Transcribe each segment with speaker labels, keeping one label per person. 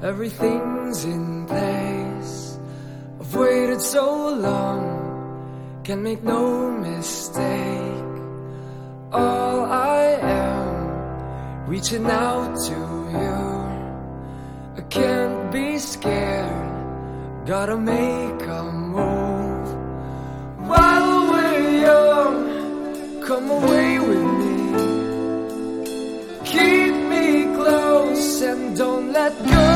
Speaker 1: everything's in place. I've waited so long, can make no mistake. All I am, reaching out to you. I can't be scared, gotta make a move. While we're young, come away with me. Keep me close and don't let go.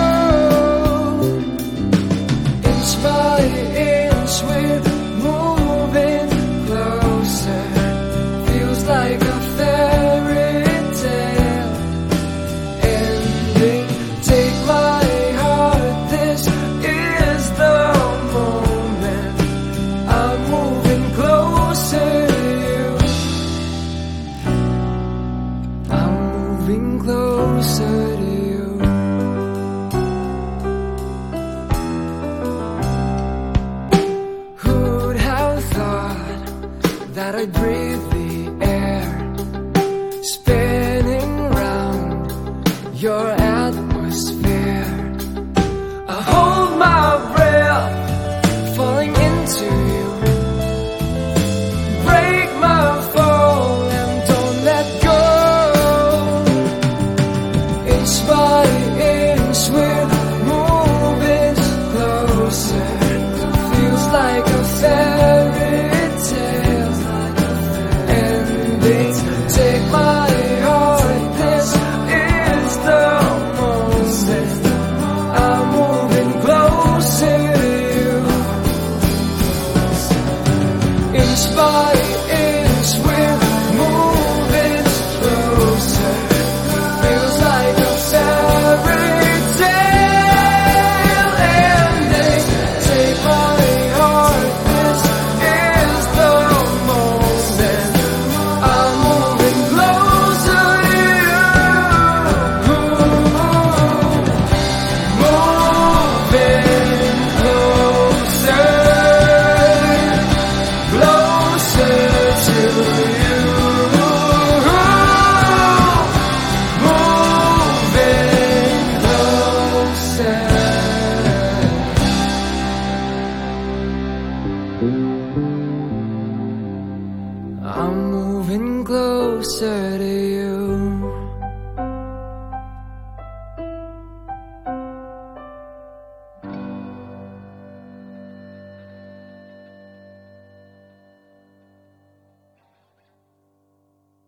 Speaker 1: Inch by inch we're moving closer. Feels like a fairy tale ending. Take my heart, this is the moment. I'm moving closer to you. I'm moving closer to you. Who'd have thought that I'd breathe